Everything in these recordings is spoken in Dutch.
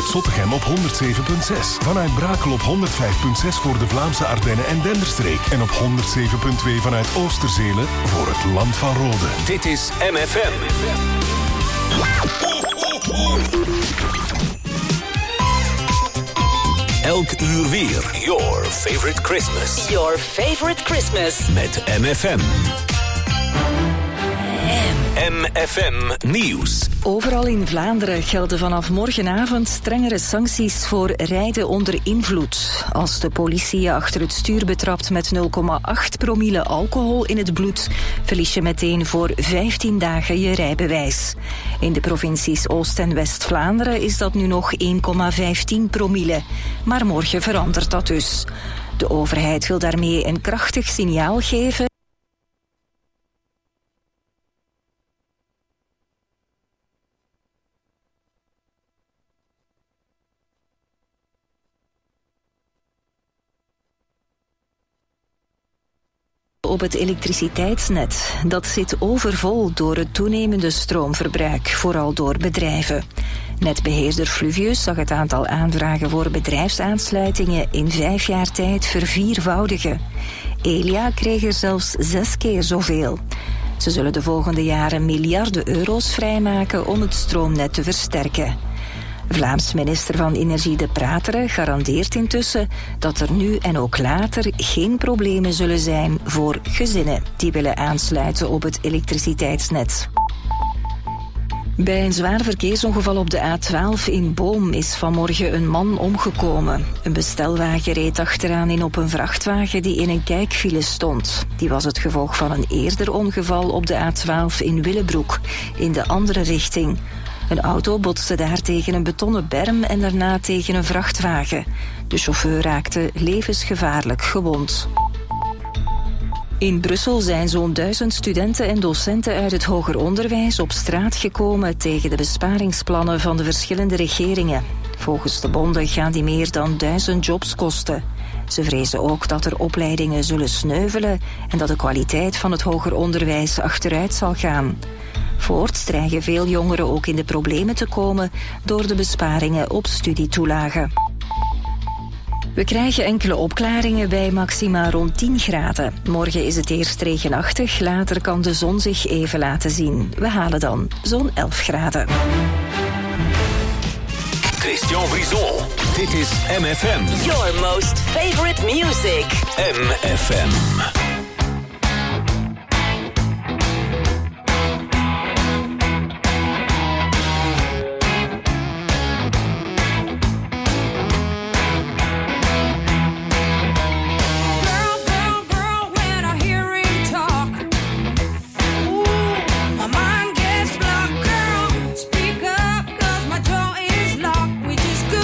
vanuit Zottegem op 107.6. Vanuit Brakel op 105.6 voor de Vlaamse Ardennen en Denderstreek. En op 107.2 vanuit Oosterzelen voor het Land van Rode. Dit is MFM. Elk uur weer. Your favorite Christmas. Your favorite Christmas. Met MFM. MFM Nieuws. Overal in Vlaanderen gelden vanaf morgenavond strengere sancties voor rijden onder invloed. Als de politie je achter het stuur betrapt met 0,8 promille alcohol in het bloed, verlies je meteen voor 15 dagen je rijbewijs. In de provincies Oost- en West-Vlaanderen is dat nu nog 1,15 promille. Maar morgen verandert dat dus. De overheid wil daarmee een krachtig signaal geven op het elektriciteitsnet. Dat zit overvol door het toenemende stroomverbruik, vooral door bedrijven. Netbeheerder Fluvius zag het aantal aanvragen voor bedrijfsaansluitingen in 5 jaar tijd verviervoudigen. Elia kreeg er zelfs 6 keer zoveel. Ze zullen de volgende jaren miljarden euro's vrijmaken om het stroomnet te versterken. Vlaams minister van Energie De Prateren garandeert intussen dat er nu en ook later geen problemen zullen zijn voor gezinnen die willen aansluiten op het elektriciteitsnet. Bij een zwaar verkeersongeval op de A12 in Boom is vanmorgen een man omgekomen. Een bestelwagen reed achteraan in op een vrachtwagen die in een kijkfile stond. Die was het gevolg van een eerder ongeval op de A12 in Willebroek, in de andere richting. Een auto botste daar tegen een betonnen berm en daarna tegen een vrachtwagen. De chauffeur raakte levensgevaarlijk gewond. In Brussel zijn zo'n 1000 studenten en docenten uit het hoger onderwijs op straat gekomen tegen de besparingsplannen van de verschillende regeringen. Volgens de bonden gaan die meer dan 1000 jobs kosten. Ze vrezen ook dat er opleidingen zullen sneuvelen en dat de kwaliteit van het hoger onderwijs achteruit zal gaan. Voorts dreigen veel jongeren ook in de problemen te komen door de besparingen op studietoelagen. We krijgen enkele opklaringen bij maxima rond 10 graden. Morgen is het eerst regenachtig, later kan de zon zich even laten zien. We halen dan zo'n 11 graden. Christian Brison. Dit is MFM. Your most favorite music. MFM.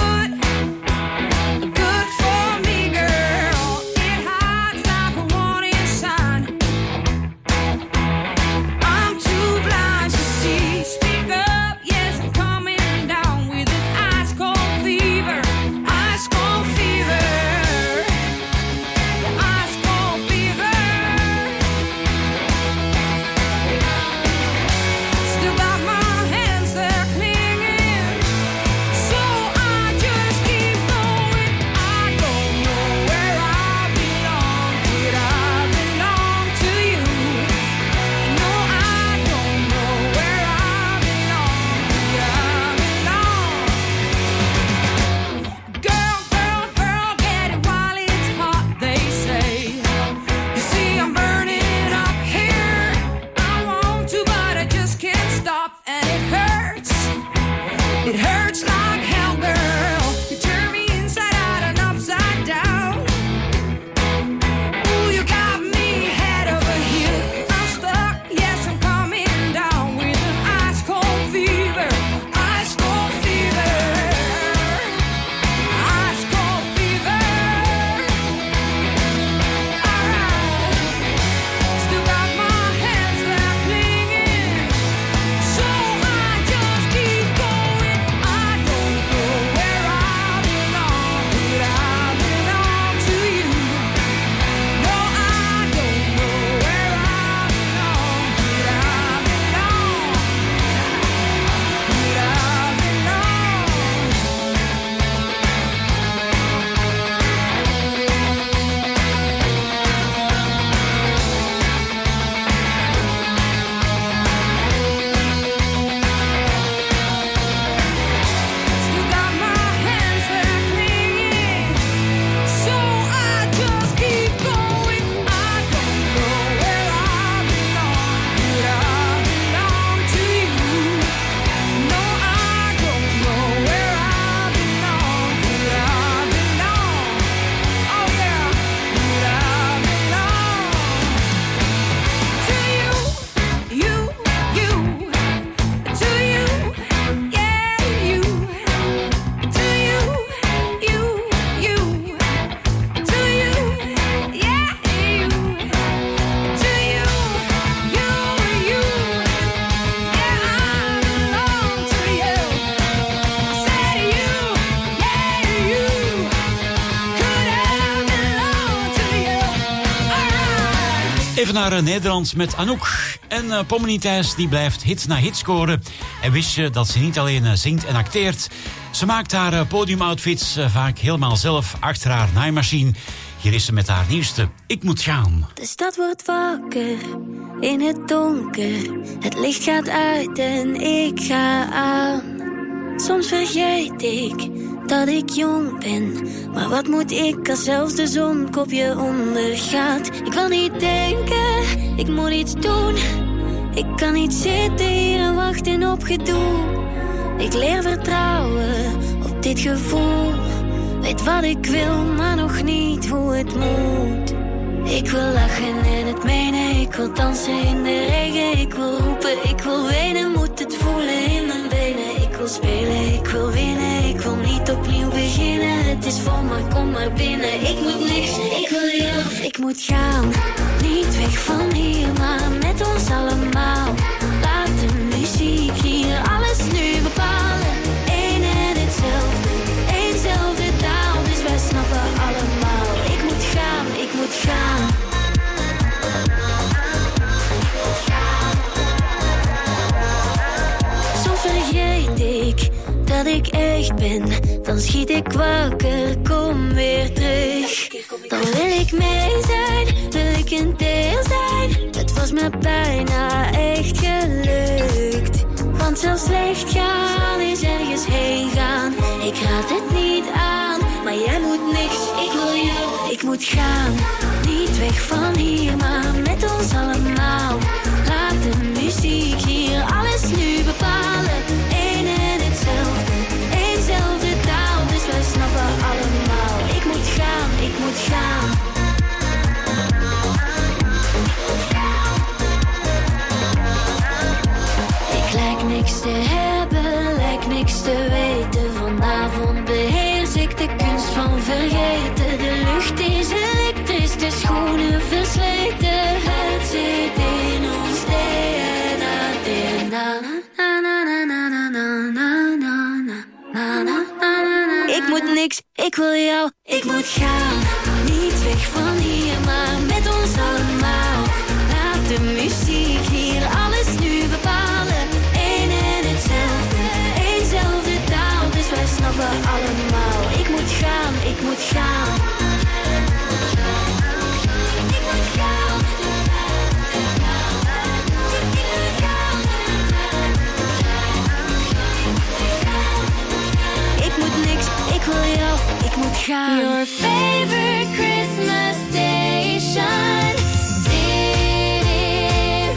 Good for me, girl. It hides like a wanted Even naar Nederland met Anouk. En Pommelien Thijs die blijft hit na hit scoren. En wist je dat ze niet alleen zingt en acteert. Ze maakt haar podiumoutfits vaak helemaal zelf achter haar naaimachine. Hier is ze met haar nieuwste Ik Moet Gaan. De stad wordt wakker in het donker. Het licht gaat uit en ik ga aan. Soms vergeet ik dat ik jong ben. Maar wat moet ik als zelfs de zon kopje ondergaat? Ik wil niet denken, ik moet iets doen. Ik kan niet zitten hier en wachten op gedoe. Ik leer vertrouwen op dit gevoel. Weet wat ik wil, maar nog niet hoe het moet. Ik wil lachen en het menen. Ik wil dansen in de regen. Ik wil roepen, ik wil wenen. Moet het voelen in mijn benen. Ik wil spelen, ik wil winnen. Ik wil niet opnieuw beginnen. Het is vol, maar kom maar binnen. Ik moet niks, ik wil jou. Ik moet gaan, niet weg van hier, maar met ons allemaal. Laat de muziek hier alles nu bepalen. Eén en hetzelfde, éénzelfde taal. Dus wij snappen allemaal. Ik moet gaan, ik moet gaan. Soms vergeet ik dat ik echt ben. Dan schiet ik wakker, kom weer terug. Dan wil ik mee zijn, wil ik een deel zijn. Het was me bijna echt gelukt. Want zelfs slecht gaan is ergens heen gaan. Ik raad het niet aan, maar jij moet niks. Ik wil jou, ik moet gaan. Niet weg van hier, maar met ons allemaal. Laat de muziek hier alles nu bepalen. Eén en hetzelfde, éénzelfde taal. Dus wij snappen allemaal. Ik moet gaan, ik moet gaan. Ik lijk niks te hebben, lijk niks te weten. Vanavond beheers ik de kunst van vergeten. De lucht is elektrisch, de schoenen versleten. Het zit in ons DNA, DNA. Ik moet niks, ik wil jou, ik moet gaan. Niet weg van hier, maar met ons allemaal. Laat de muziek hier alles nu bepalen. Eén en hetzelfde, éénzelfde taal. Dus wij snappen allemaal. Ik moet gaan, ik moet gaan. Ik moet gaan. Ik moet niks, ik wil jou, ik moet gaan. Your favorite Christmas station. Dit is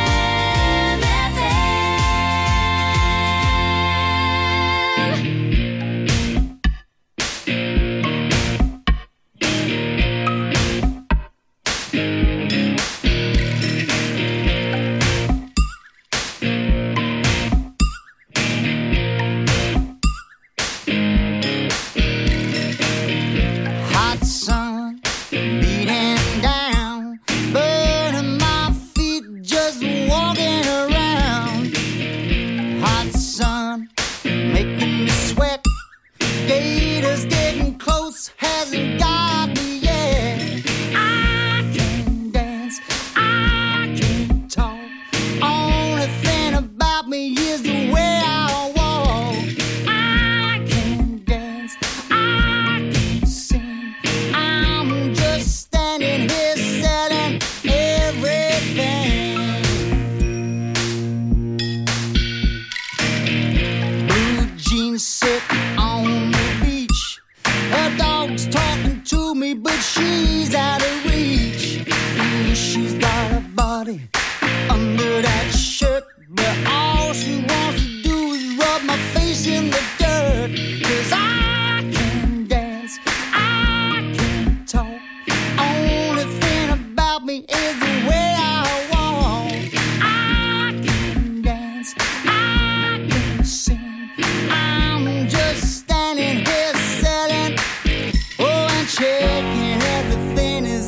Hot sun beating down, burning my feet just walking around. Hot sun making me sweat, gators getting close, hasn't got me yet. I can dance, I can talk, only thing about me is the way I walk. I can dance, I can sing, I'm just standing here selling everything. Blue jeans sit on the beach, her dog's talking to me, but she's out of reach. She's got a body under that shirt, but all she wants to do is rub my face in the dirt. 'Cause I can dance, I can talk, only thing about me is the way I walk. I can dance, I can sing, I'm just standing here selling, oh, and checking everything is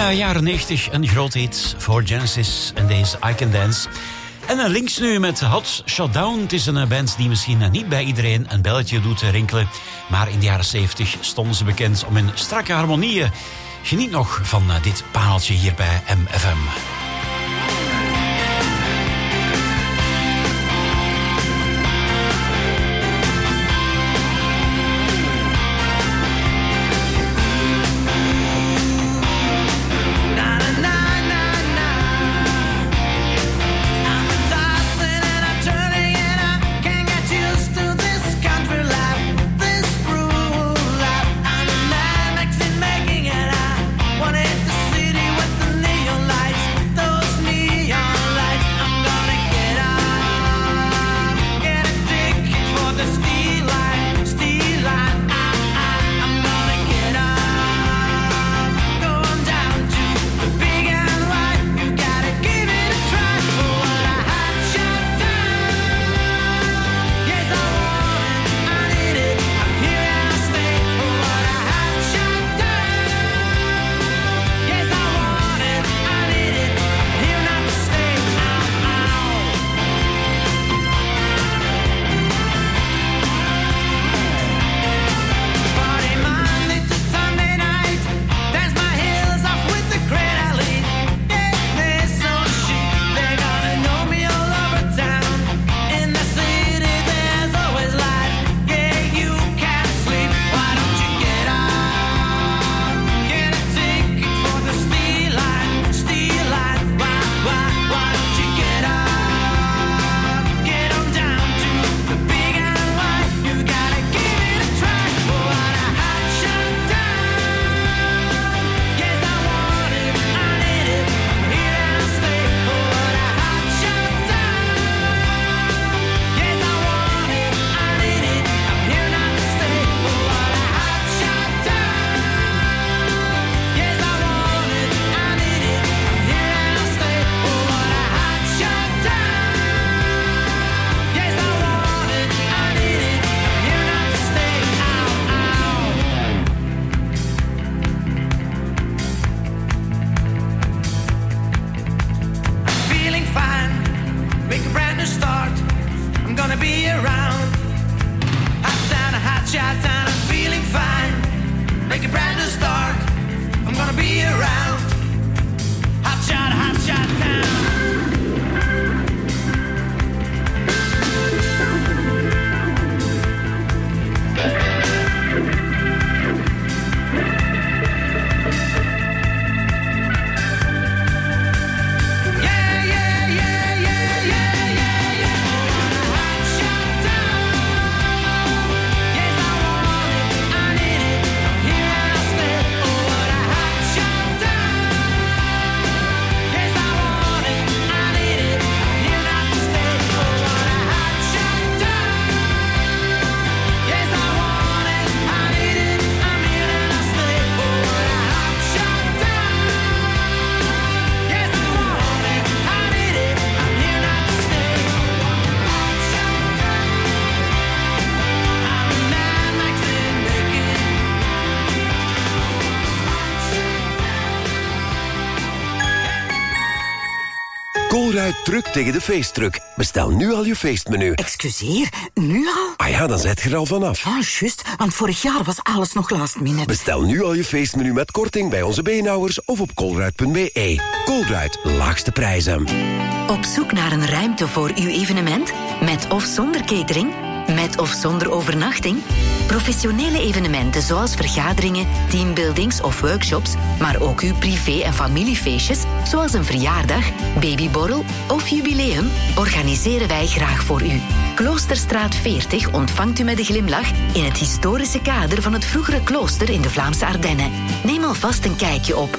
jaren 90 een grote hit voor Genesis en deze I Can Dance. En links nu met Hot Shot Down. Het is een band die misschien niet bij iedereen een belletje doet rinkelen. Maar in de jaren 70 stonden ze bekend om hun strakke harmonieën. Geniet nog van dit pareltje hier bij MFM. Colruyt druk tegen de feestdruk. Bestel nu al je feestmenu. Excuseer, nu al? Ah ja, dan zet je er al vanaf. Ah, juist, want vorig jaar was alles nog last minute. Bestel nu al je feestmenu met korting bij onze beenhouwers of op colruyt.be. Colruyt, laagste prijzen. Op zoek naar een ruimte voor uw evenement? Met of zonder catering? Met of zonder overnachting? Professionele evenementen zoals vergaderingen, teambuildings of workshops, maar ook uw privé- en familiefeestjes, zoals een verjaardag, babyborrel of jubileum, organiseren wij graag voor u. Kloosterstraat 40 ontvangt u met een glimlach in het historische kader van het vroegere klooster in de Vlaamse Ardennen. Neem alvast een kijkje op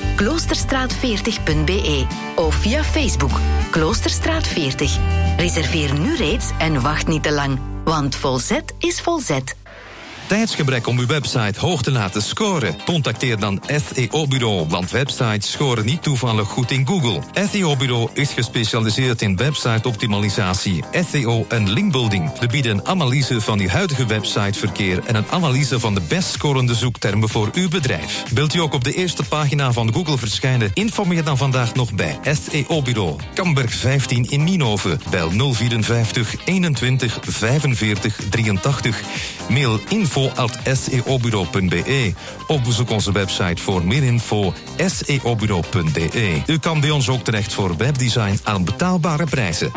kloosterstraat40.be of via Facebook Kloosterstraat 40. Reserveer nu reeds en wacht niet te lang, want Volzet is Volzet. Tijdsgebrek om uw website hoog te laten scoren? Contacteer dan SEO-bureau, want websites scoren niet toevallig goed in Google. SEO-bureau is gespecialiseerd in website-optimalisatie, SEO en linkbuilding. We bieden een analyse van uw huidige websiteverkeer en een analyse van de best scorende zoektermen voor uw bedrijf. Wilt u ook op de eerste pagina van Google verschijnen? Informeer dan vandaag nog bij SEO-bureau. Kamberg 15 in Nienhoven. Bel 054 21 45 83. Mail info@seobureau.be of bezoek onze website voor meer info seobureau.be. U kan bij ons ook terecht voor webdesign aan betaalbare prijzen.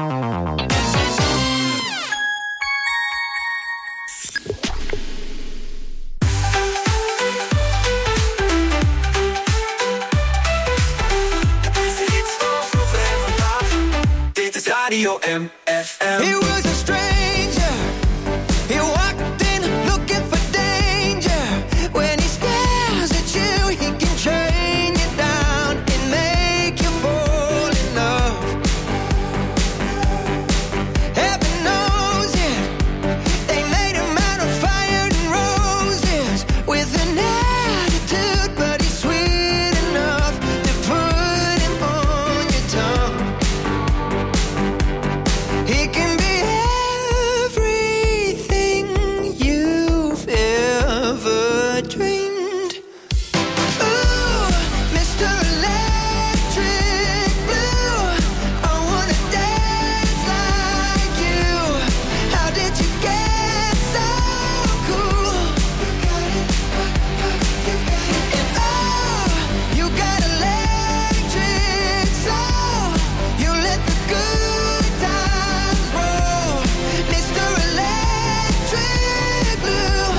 Dit is Radio MFM. He was a stranger. He walked in looking for danger. When he stares at you, he can train you down and make you fall in love. Heaven knows it. They made him out of fire and roses with an attitude, but he's sweet enough to put him on your tongue. He can be everything you've ever dreamed. Ooh, Mr. Electric Blue, I wanna dance like you. How did you get so cool? And oh, you got electric soul. You let the good times roll, Mr. Electric Blue.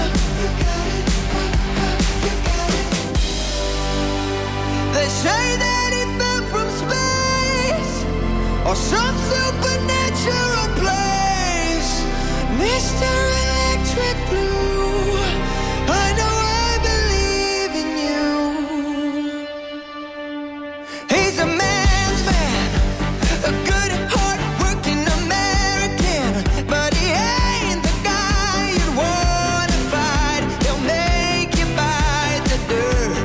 They say that he fell from space or some supernatural place, Mr. Electric Blue. I know I believe in you. He's a man's man, a good, hard-working American, but he ain't the guy you'd wanna fight. He'll make you bite the dirt.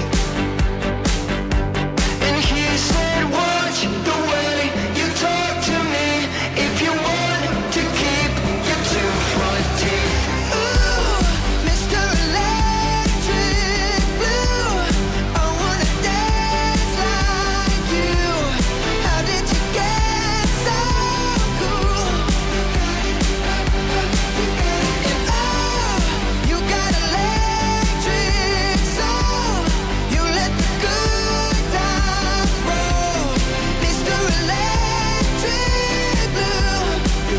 And he said, watch the way you talk to me if you want to keep your two front teeth. Ooh, Mr. Electric Blue, I wanna dance like you. How did you get so cool? And oh, you got electric soul. You let the good times roll, Mr. Electric Blue.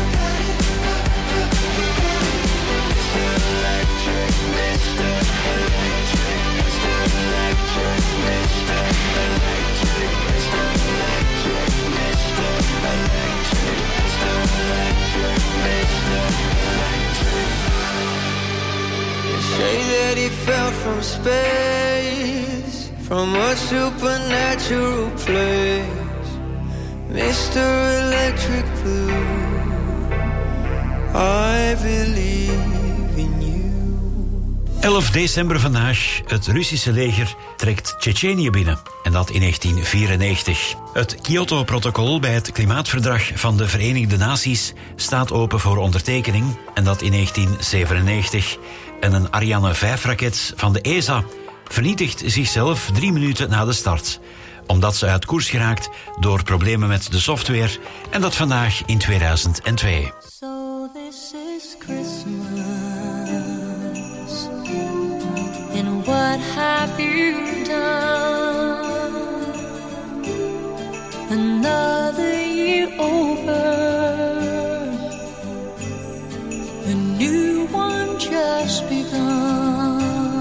They say that he fell from space, from a supernatural place, Mr. Electric Blue. I believe in you. 11 december vandaag. Het Russische leger trekt Tsjetsjenië binnen. En dat in 1994. Het Kyoto-protocol bij het klimaatverdrag van de Verenigde Naties staat open voor ondertekening. En dat in 1997. En een Ariane 5-raket van de ESA vernietigt zichzelf 3 minuten na de start. Omdat ze uit koers geraakt door problemen met de software. En dat vandaag in 2002. So this is Christmas, and what have you done? Another year over, a new one just begun,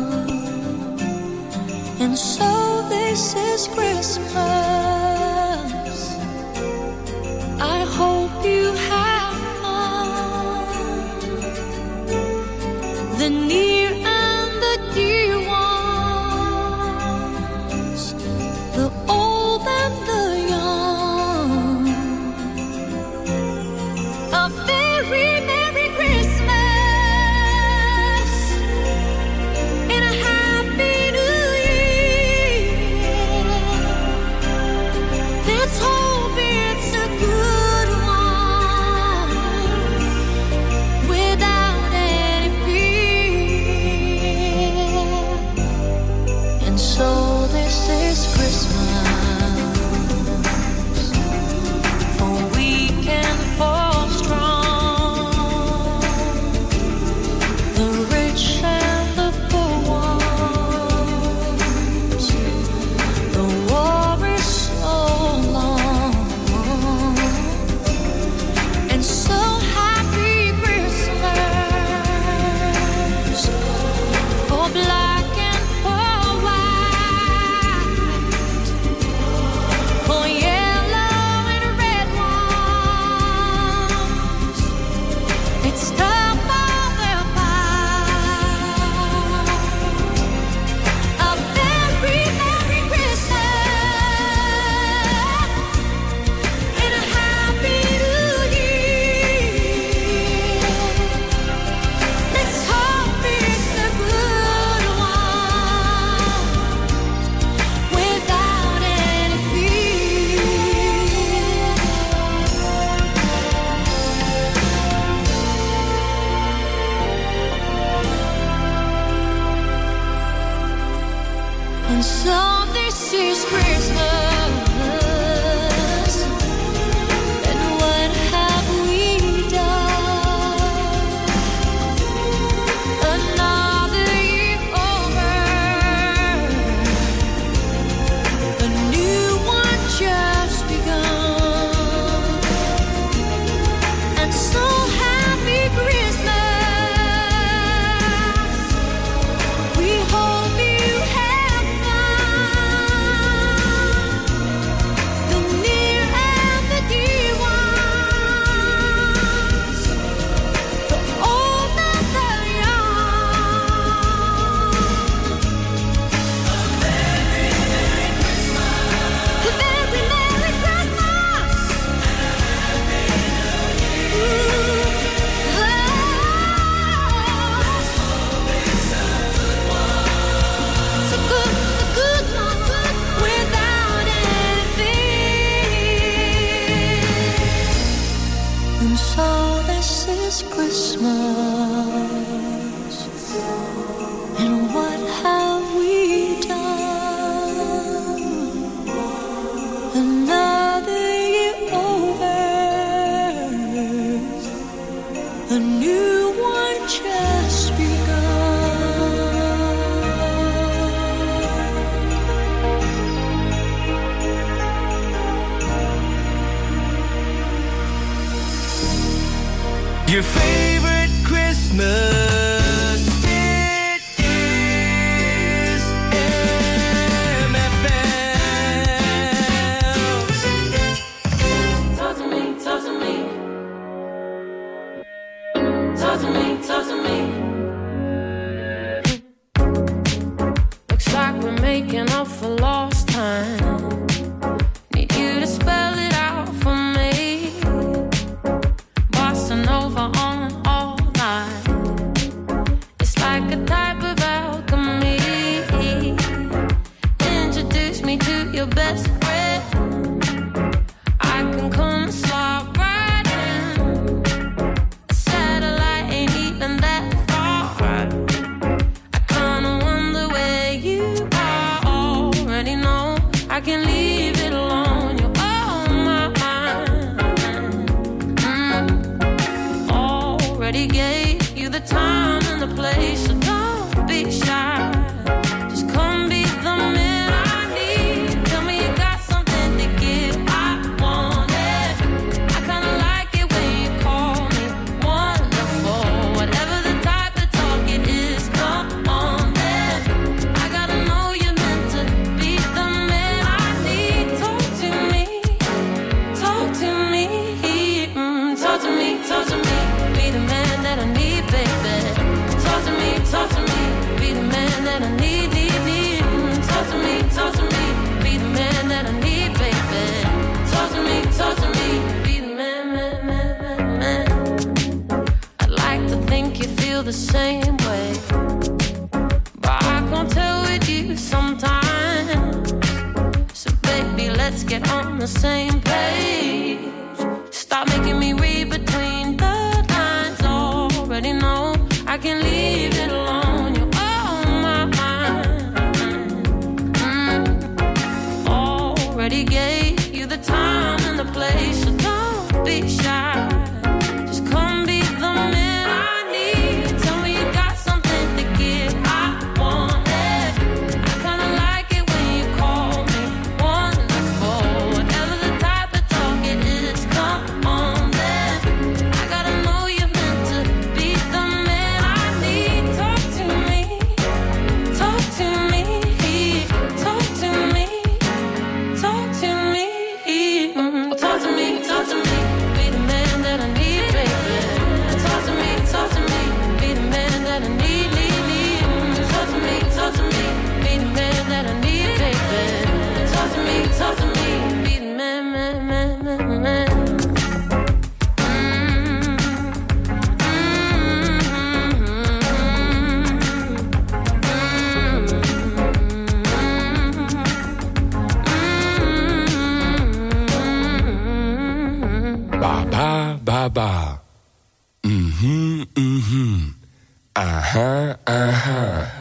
and so this is Christmas. I hope you have fun. The near and the dear one Christmas, and what have we done? Another year over, a new one just begun. Your favorite Christmas, it is MFM. Talk to me, talk to me. Talk to me, talk to me. Looks like we're making up for lost time. Need you to spell it out for me. Bossa Nova on all night. It's like a type of alchemy. Introduce me to your best friend. I can come and slide right in. A satellite ain't even that far. I kinda wonder where you are. Already know I can leave it alone. You're on my mind. Already gave you the time and the place, so don't be shy. Just come be the man I need. Tell me you got something to give. I want it. I kinda like it when you call me wonderful. Whatever the type of talk it is, come on then. I gotta know you're meant to be the man I need. Talk to me, talk to me, talk to me, talk to me. Be the man that I need, baby. Talk to me, be the man that I need, need. Talk to me, be the man that I need, baby. Talk to me, be the man. I'd like to think you feel the same way, but I can't tell with you sometimes. So baby, let's get on the same page. Stop making me read between the lines. Already know I can leave it alone. You're on my mind. Already gave you the time and the place, so don't be shy. Just come be the man I need. Tell me you got something to give. I want it. I kinda like it when you call me wonderful. Whatever the type of talk it is, come on then. I gotta know you're meant to be the man I need. Talk to me, talk to me, talk to me, talk to me, talk to me, talk to me. Be the man that I need, baby. Talk to me, be the man that I need, need. Talk to me, be the man that I need, baby. Talk to me, be the man. Ba ba. Aha, aha.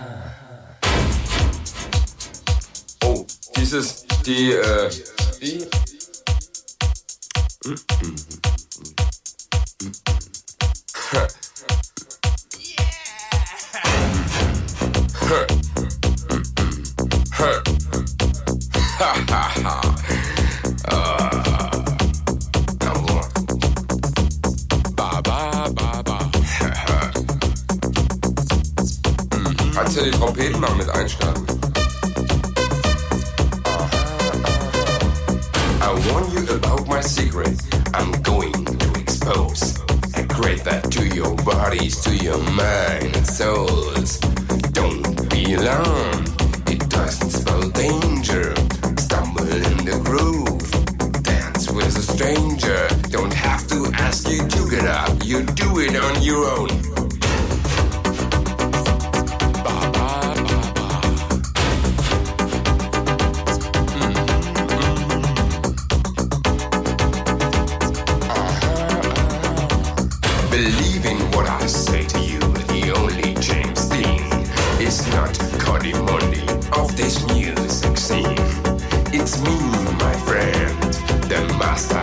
Oh, die. Kannst du die Trompeten mal mit einstarten? I warn you about my secret. I'm going to expose. I create that to your bodies, to your mind and souls. Don't be alarmed. It doesn't spell danger. Stumble in the groove. Dance with a stranger. Don't have to ask you to get up. You do it on your own.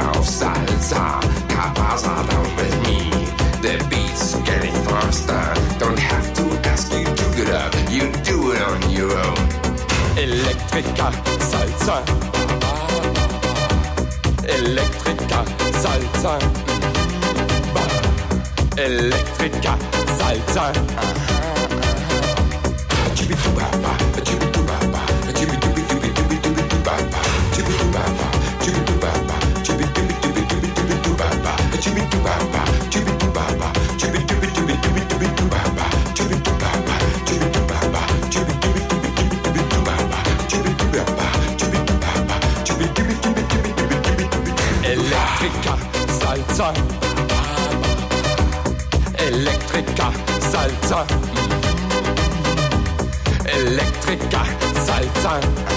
of salsa. Cabasa down with me. The beat's getting faster. Don't have to ask you to get up. You do it on your own. Electrica salsa. Electrica salsa. Electrica salsa. Electrica salsa. Electrica salsa. Electrica salsa.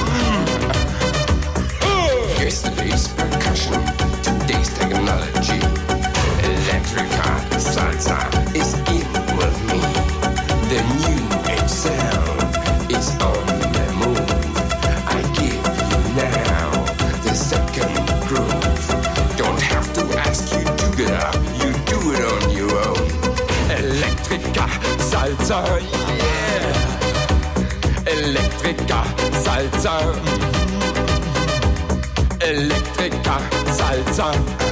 Yesterday's percussion, today's technology. Electrica salsa is in with me. The new age sound is on the move. I give you now the second groove. Don't have to ask you to get up. You do it on your own. Electrica salsa, yeah. Electrica salsa. Electrica salsa.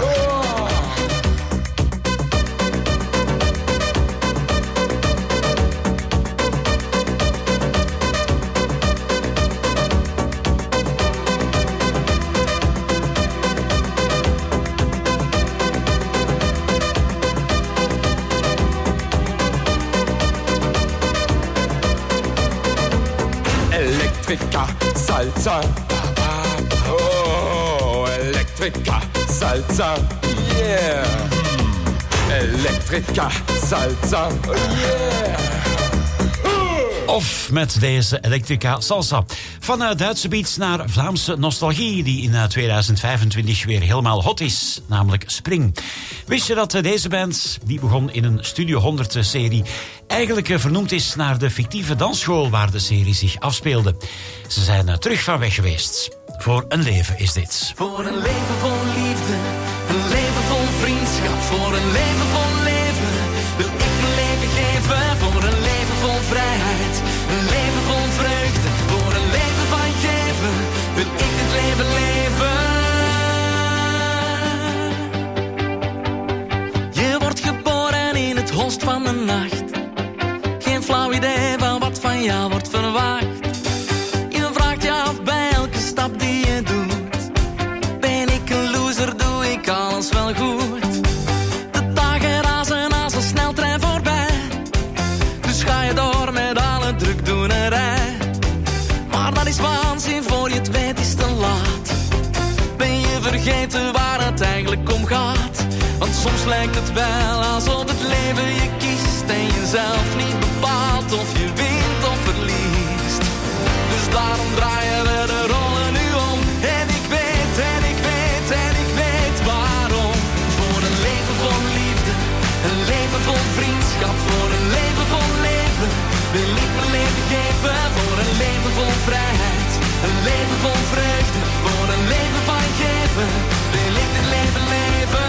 Electrica salsa. Oh, electrica salsa. Yeah. Electrica salsa. Yeah. Of met deze Electrica Salsa. Van Duitse beats naar Vlaamse nostalgie, die in 2025 weer helemaal hot is, namelijk Spring. Wist je dat deze band, die begon in een Studio 100-serie, eigenlijk vernoemd is naar de fictieve dansschool waar de serie zich afspeelde? Ze zijn terug van weg geweest. Voor een leven is dit. Voor een leven vol liefde, een leven vol vriendschap. Voor een leven vol leven wil ik mijn leven geven. Voor een leven vol vrijheid, een leven vol vreugde. Voor een leven van geven wil ik dit leven leven. Je wordt geboren in het holst van de nacht. Geen flauw idee van wat van jou wordt verwacht. Je vraagt je af bij elke stap die je doet. Ben ik een loser, doe ik alles wel goed? De dagen razen als een sneltrein voorbij. Dus ga je door met alle drukdoenerij. Maar dat is waanzin, voor je het weet is te laat. Ben je vergeten waar het eigenlijk om gaat? Want soms lijkt het wel alsof het leven je kiest en je zelf niet bepaalt of je wint of verliest. Dus daarom draaien we de rollen nu om. En ik weet, en ik weet, en ik weet waarom. Voor een leven vol liefde, een leven vol vriendschap. Voor een leven vol leven wil ik mijn leven geven. Voor een leven vol vrijheid, een leven vol vreugde. Voor een leven van geven wil ik dit leven leven.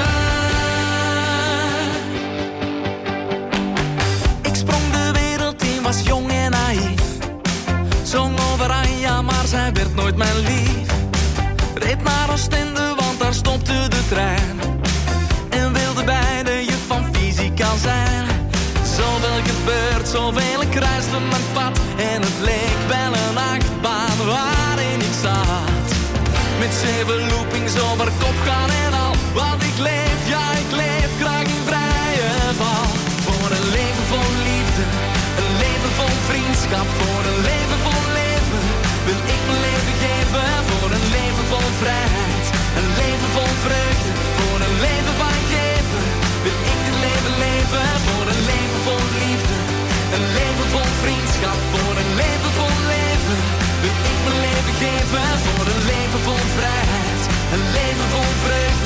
Ik sprong de wereld in, was jong en naïef. Zong over Anja, maar zij werd nooit mijn lief. Reed naar Oostende, want daar stopte de trein. En wilde bij de juf van fysica zijn. Zoveel gebeurt, zoveel ik kruiste mijn pad. En het leek wel een achtbaan waarin ik zat. Met 7 loopings over kop gaan en al. Want ik leef, ja ik leef graag in vrije val. Voor een leven vol liefde, een leven vol vriendschap. Voor een leven vol leven wil ik mijn leven geven. Voor een leven vol vrijheid, een leven vol vreugde. Voor een leven van geven wil ik dit leven leven. Voor een leven vol liefde, een leven vol vriendschap. Voor een leven vol leven wil ik mijn leven geven. Voor een leven vol vrijheid, een leven vol vreugde.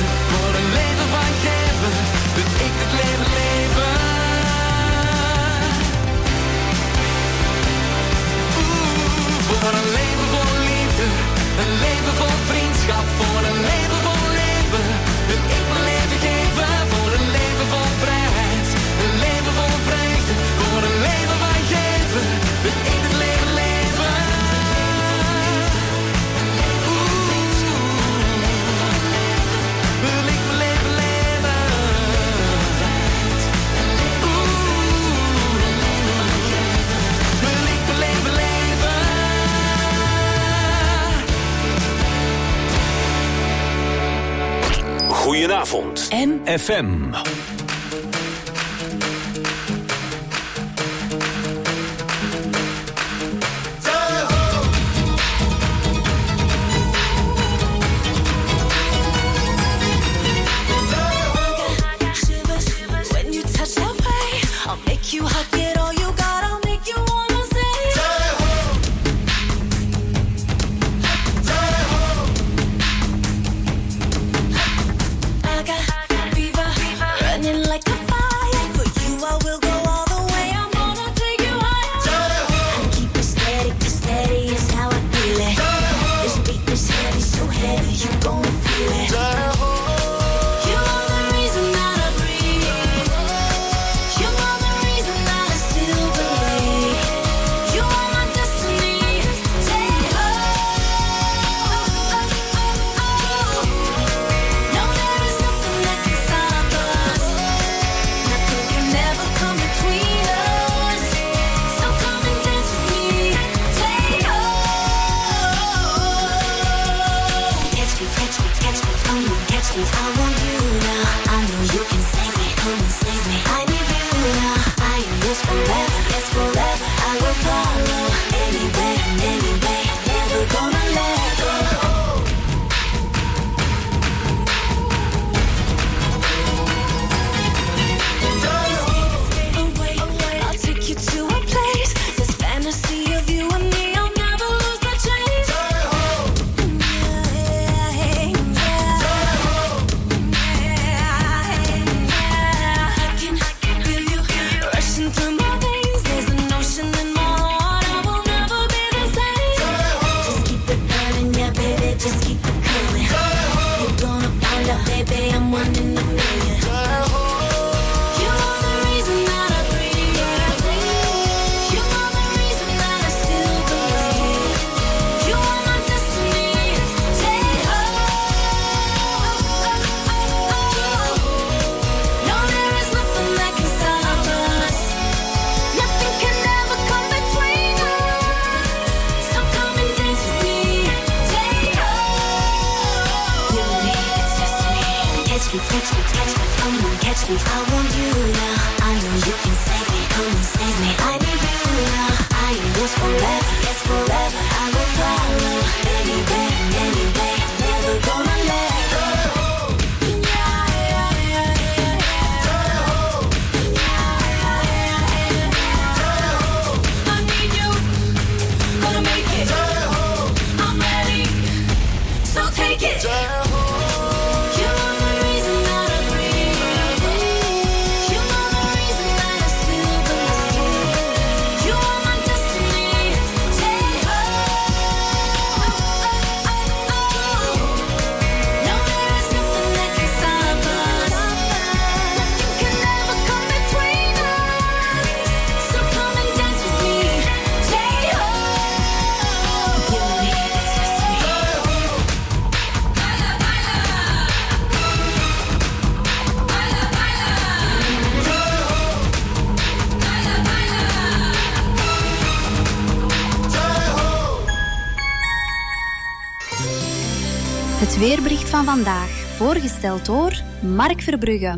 avond. En FM. You hug it all you got, I'll make you wanna say Jai-ho! Jai-ho! I got fever, running like a fire. For you I will go all the way, I'm gonna take you higher. Jai-ho! I keep it steady is how I feel it. Jai-ho! This beat is heavy, so heavy, you gon' feel it. Jai-ho! I want you now. I know you can save me. Come and save me. I need you now. I am yours forever. Yes, forever. I will follow anywhere and any way. Never gonna let go. I'll take you to a place. This fantasy of you and me. I'll never lose the chase. Through my veins, there's an ocean in my heart. I will never be the same. Just keep it burning, yeah, baby. Just keep it coming. You're gonna find out, baby. I'm one in a million. You are the reason that I breathe. You are the reason that I still believe. You are my destiny. No, there is nothing that can stop us. Nothing can ever come between us. So come and dance with me. Take off. You and me, it's destiny. Catch me, come and catch me. I want you now. I know you can save me. Come and save me. I need you now. I am yours forever. Yes, forever. I will follow anywhere and any way. Never gonna let go. Take it. You are the reason that I breathe. You are the reason that I still believe. You are my destiny. Take No, there is nothing that can stop us. Nothing can ever come between us. So come and dance with me. Take You and me, it's destiny. Het weerbericht van vandaag, voorgesteld door Mark Verbrugge.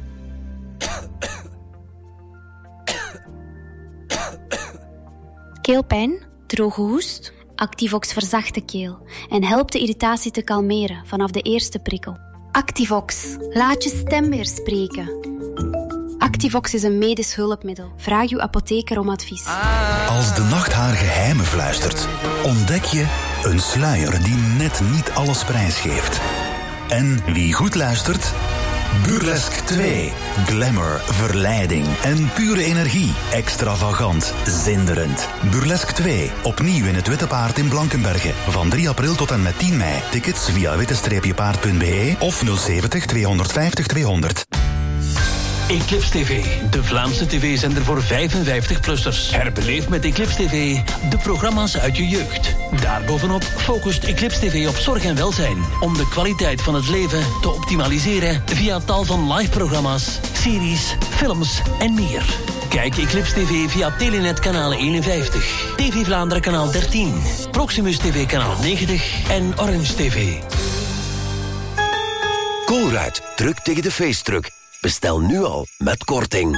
Keelpijn, droge hoest? Activox verzacht de keel en helpt de irritatie te kalmeren vanaf de eerste prikkel. Activox, laat je stem weer spreken. Activox is een medisch hulpmiddel. Vraag uw apotheker om advies. Als de nacht haar geheimen fluistert, ontdek je een sluier die net niet alles prijsgeeft. En wie goed luistert, Burlesque 2. Glamour, verleiding en pure energie. Extravagant, zinderend. Burlesque 2. Opnieuw in het Witte Paard in Blankenberge. Van 3 april tot en met 10 mei. Tickets via witte-paard.be of 070 250 200. Eclipse TV, de Vlaamse tv-zender voor 55-plussers. Herbeleef met Eclipse TV de programma's uit je jeugd. Daarbovenop focust Eclipse TV op zorg en welzijn. Om de kwaliteit van het leven te optimaliseren via tal van live-programma's, series, films en meer. Kijk Eclipse TV via Telenet kanaal 51, TV Vlaanderen kanaal 13, Proximus TV kanaal 90 en Orange TV. Colruyt, truck tegen de feestdruk. Bestel nu al met korting.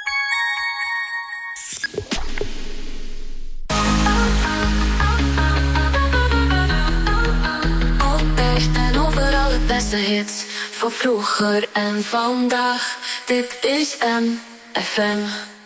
Altijd en overal het beste hits. Van vroeger en vandaag. Dit is MFM.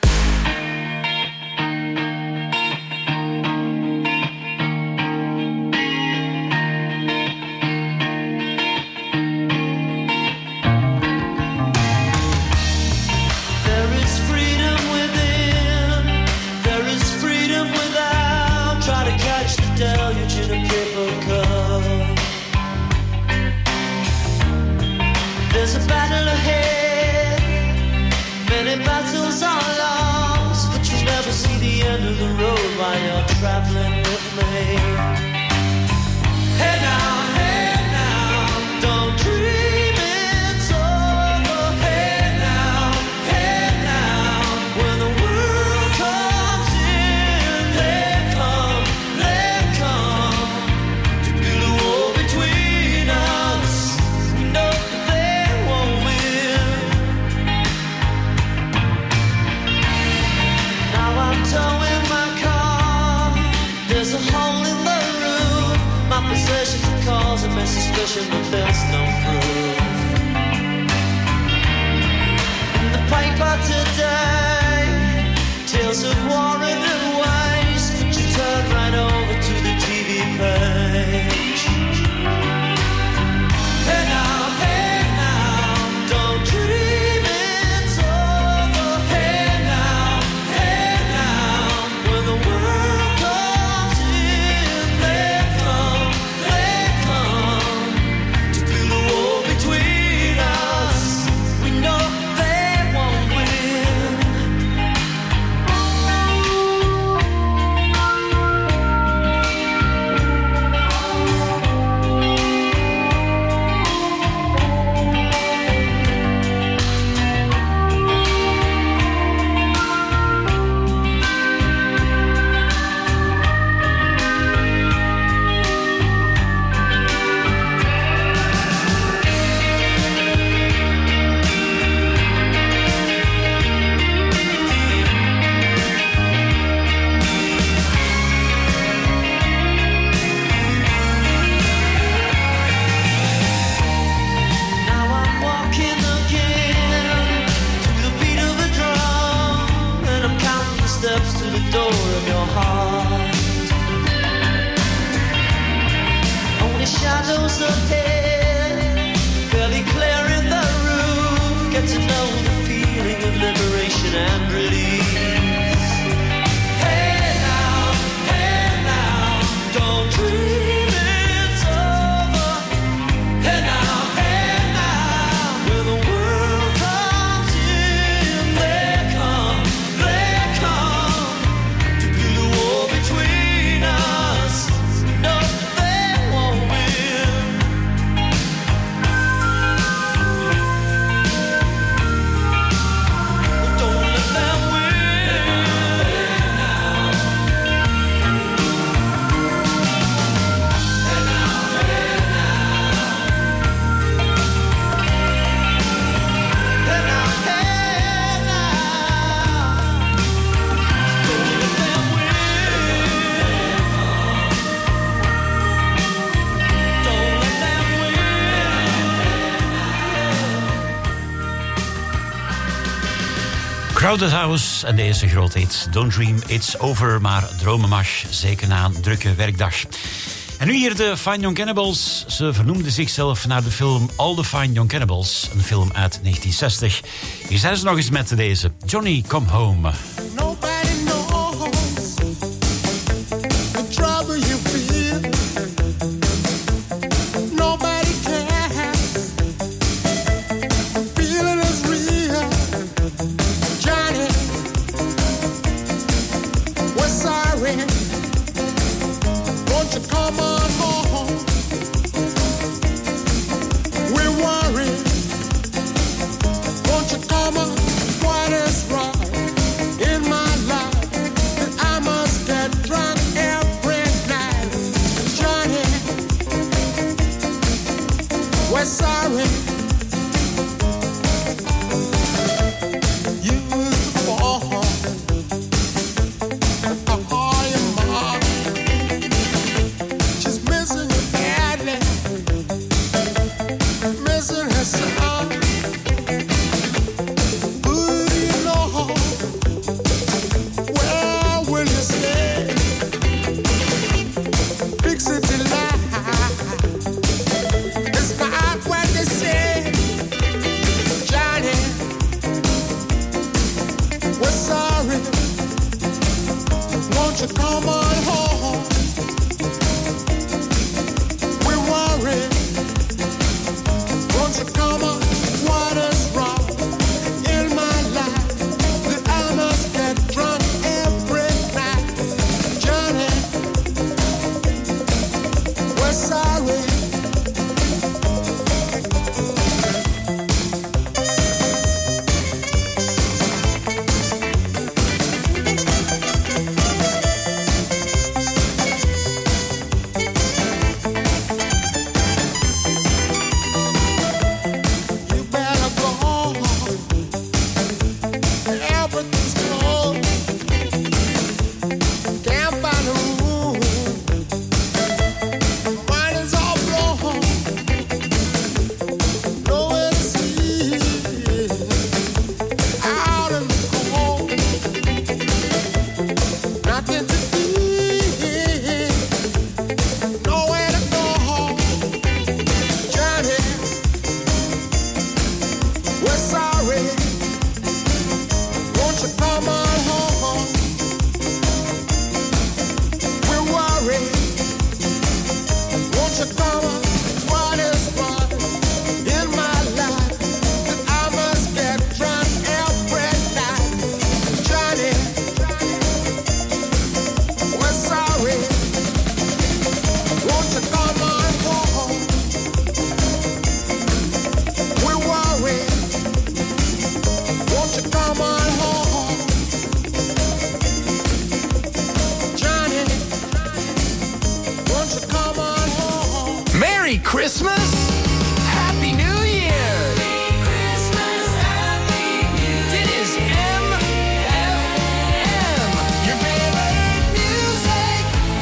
There's a battle ahead. Many battles are lost, but you never see the end of the road while you're traveling with me. Hey now, don't dream it's over. Hey now, when the world comes in, they come to build a wall between us. We know they won't win. Now I'm towing my car. There's a hole in the roof. My possessions are causing me suspicion, but there's no proof. In the paper today, tales of war and waste, but you turn right over to the TV page. Hey now, don't dream it's over. Hey now, when the world comes in, they come to build a wall between us. We know they won't win. Now I'm walking again to the beat of a drum, and I'm counting the steps to the door of your heart. Only shadows ahead, barely clearing the roof. Get to know the feeling of liberation and release. Hey now, don't dream it's over. Hey now, when the world comes in, they come to build a wall between us. No, they won't win. Don't let them Crowded House en deze grote hit Don't Dream It's Over, maar dromen mag, zeker na een drukke werkdag. En nu hier de Fine Young Cannibals. Ze vernoemden zichzelf naar de film All the Fine Young Cannibals, een film uit 1960. Hier zijn ze nog eens met deze Johnny Come Home. Nobody knows the trouble you feel. Nobody cares. The feeling is real. Johnny, we're sorry. Won't you come on home? We're worried. Won't you come on? What is wrong in my Won't you come on home? We're worried. Won't you come on? What is wrong in my life that I must get drunk every night? Johnny, we're sorry. Merry Christmas, Happy New Year. Merry Christmas, Happy New Year. Dit is MFM, your favorite music.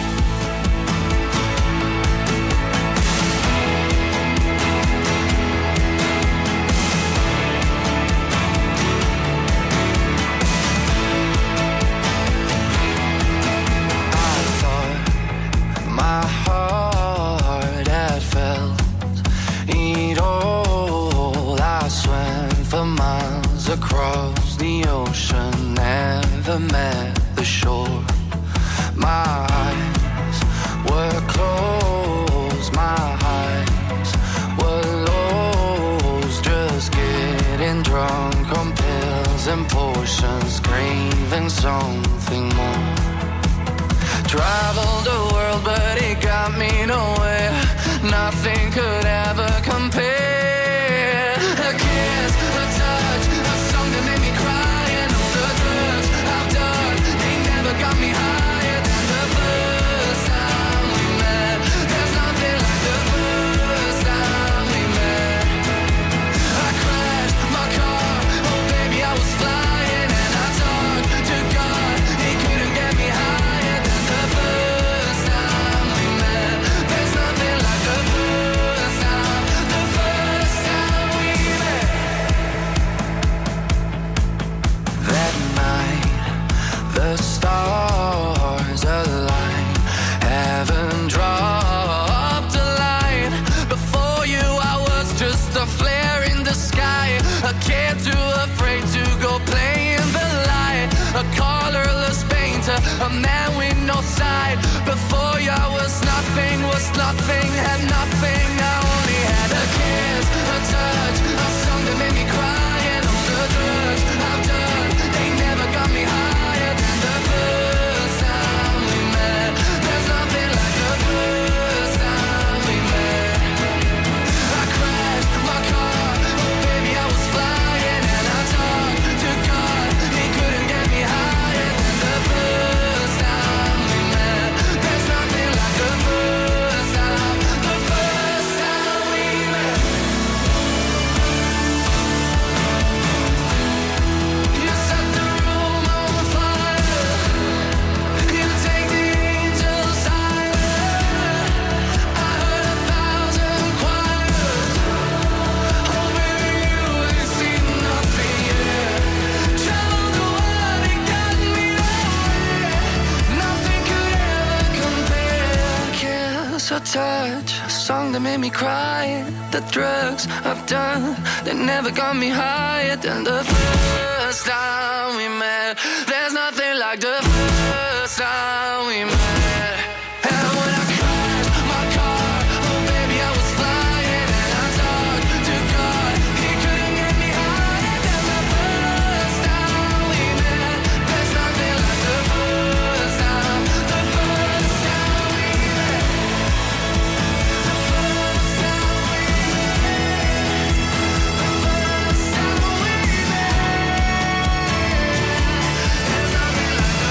I thought my heart had felt it all. I swam for miles across the ocean, never met the shore. My eyes were closed, my eyes were lost, just getting drunk on pills and potions, craving something more. Traveled the world, but it got me nowhere. Nothing could ever compare. A kiss, a touch, a song that made me cry, and all the drugs I've done, they never got me higher than the first time we met. There's nothing like the first time we met. I crashed my car, oh baby I was flying, and I talked to God, he couldn't get me higher than the first time we met. There's nothing like the first time we met. That night, the stars aligned, heaven dropped a line. Before you I was just a flare in the sky, a kid too afraid to go play in the light, a colorless painter, a man with no side. Before you I was nothing, had nothing. I only had a kiss, a touch, a song that made me cry, and all the drugs I've done, they never got me higher than the first time we met. There's nothing like the first time we met. I crashed my car, oh baby I was flying, and I talked to God, he couldn't get me higher than the first time we met. There's nothing like the first time we met. You set the room on fire, you take the angels higher. I heard 1,000 choirs, oh baby you ain't seen nothing yet. Traveled the world, it got me nowhere. Nothing could ever compare. Kiss or touch, a song that made me cry. The drugs I've done, they never got me higher than the first time we met. There's nothing like the first first time we met. And when I crashed my car, oh baby, I was flying. And I talked to God, he couldn't get me higher than the first time we met. There's nothing like the first time we met. The first time we met. The first time we met. The first time we met. There's nothing like the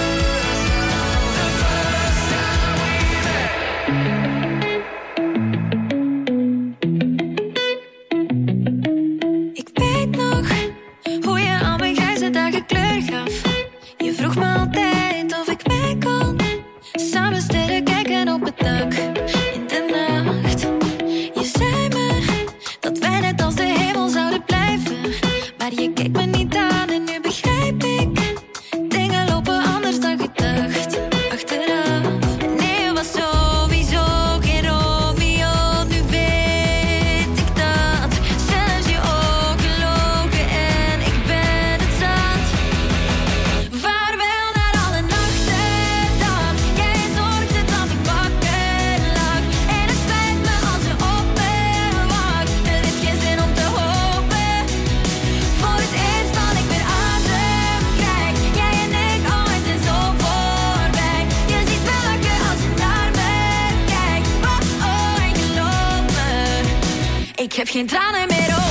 first time we met. Ik weet nog hoe je al mijn grijze dagen kleur gaf. Je vroeg me altijd of ik mee kon samen sterren kijken op het dak in de nacht. Je zei me dat wij net als de hemel zouden blijven, maar je keek me niet aan en nu begrijp ik. Dingen lopen anders dan gedacht. Achteraf, nee, je was sowieso geen Romeo. Nu weet ik dat. Zelfs je ogen logen en ik ben het zat. Vaarwel naar alle nachten dat jij zorgde dat ik wakker lag. En het spijt me als je op me wacht. Er is geen zin om te hopen. Voor het eerst dat ik weer adem krijg. Jij en ik, oh, het is zo voorbij. Je ziet me lachen als je naar me kijkt. Oh, oh, en geloof me, ik heb geen tranen meer over.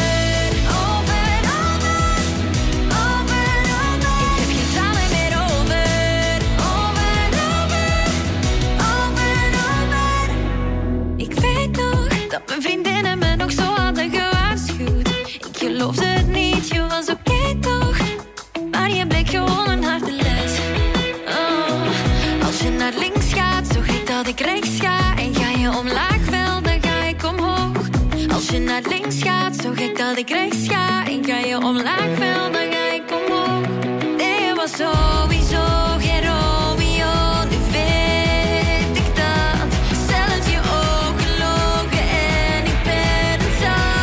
Over, over, over, over. Ik heb geen tranen meer over. Over, over, over, over. Ik weet nog dat mijn vriendinnen me nog zo hadden gewaarschuwd. Ik geloofde het niet, je was oké toch? Maar je bleek gewoon een harde les. Oh, als je naar links gaat, zorg ik dat ik rechts ga. En ga je omlaag wel, dan ga ik omhoog. Als je naar links gaat, zorg ik dat ik rechts ga. En ga je omlaag wel, dan ga ik omhoog. Nee, je was sowieso geen Romeo. Nu weet ik dat. Zelfs je ogen logen en ik ben het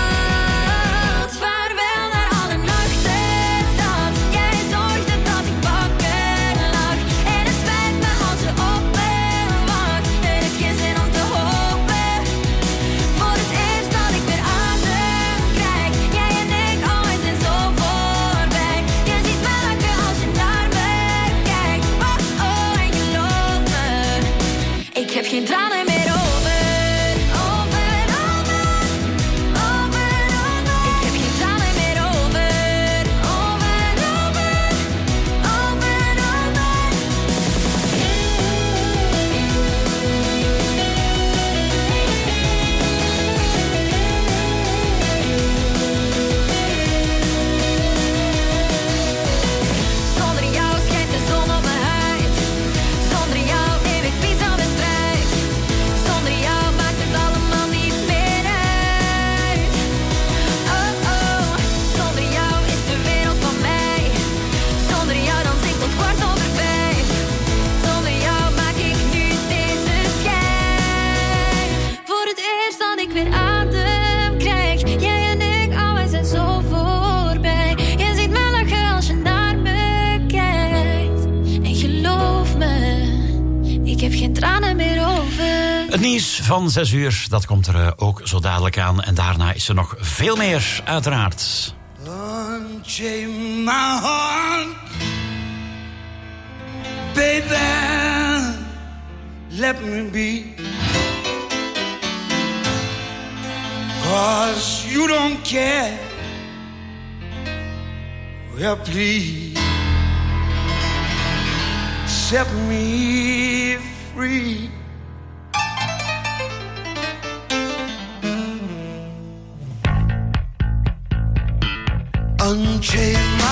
zat. Vaarwel naar alle nachten dat jij zorgde dat ik wakker lag. En het spijt me als je op me wacht. Er is geen zin om te hopen. Voor het eerst dat ik weer adem krijg. Jij en ik, oh, het is zo voorbij. Je ziet me lachen als je naar me kijkt. Oh, oh, en geloof me, ik heb geen tranen meer over. Over, over, over, over. Ik heb geen tranen meer over. Over, over, over, over. Zonder jou schijnt de zon op mijn huid. Zonder jou neem ik pizza met fruit. Zonder jou maakt het allemaal niet meer uit. Oh oh, zonder jou is de wereld van mij. Zonder jou dan zingt tot 5:15. Zonder jou maak ik nu deze schijn. Voor het eerst dat ik weer adem krijg. Jij en ik, oh, wij zijn zo voorbij. Je ziet me lachen als je naar me kijkt. En geloof me, ik heb geen tranen meer over. Het nieuws van 6 uur, dat komt er ook zo dadelijk aan. En daarna is er nog veel meer, uiteraard. Unchain my heart, baby, let me be. 'Cause you don't care, well please, set me free. Unchain